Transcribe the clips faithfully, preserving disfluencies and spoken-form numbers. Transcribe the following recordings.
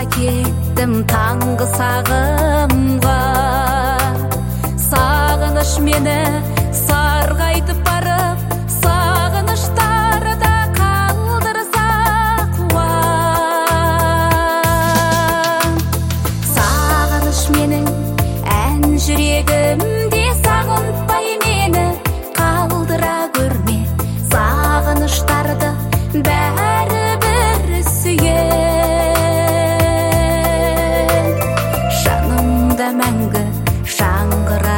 кеттім таңғы сағымға, сағыныш мені сарғайтып барып, сағыныштарда қалдырса қуам. Сағыныш менің ән жүрегімде, сағынтпай мені қалдыра көрме, сағыныштарды бәрі бір сүйем. Жанымда мәңгі жаңғыра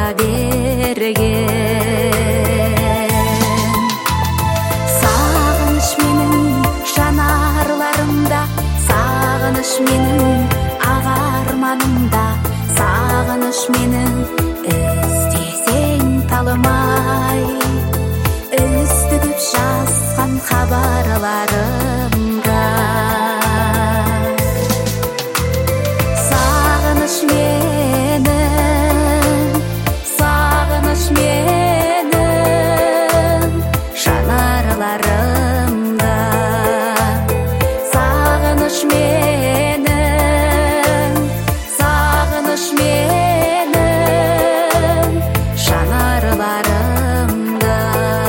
берген. Сағыныш менің жанарларымда, сағыныш менің ағарманымда, сағыныш менің іздесең талымай, үздігіп жазған хабарларымда. Сағыныш менің, сағыныш менің жанарларымда, сағыныш менің, сағыныш менің жанарларымда.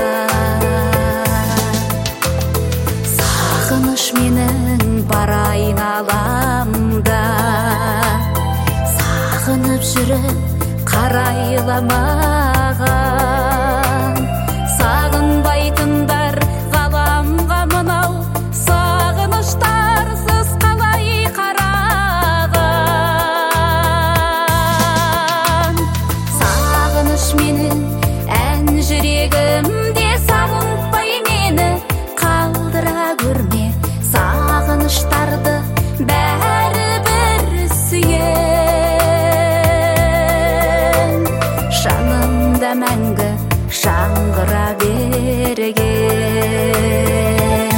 Сағыныш менің бар айналамда, сағынып жүріп қарайламаған. Сағынбайтындар ғаламға мынау, сағыныштарсыз қалай қараған. Сағыныш менің ән жүрегімде, сағынтпай мені қалдыра көрме, сағыныштарды бәрі бір сүйем. Жанымда мәңгі жаңғыра берген.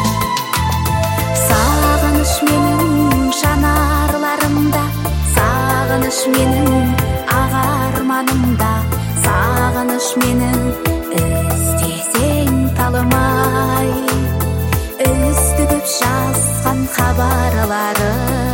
Сағыныш менің жанарларымда, сағыныш менің ағарманымда, сағыныш менің іздесең талымай, үздігіп жазған хабарларым.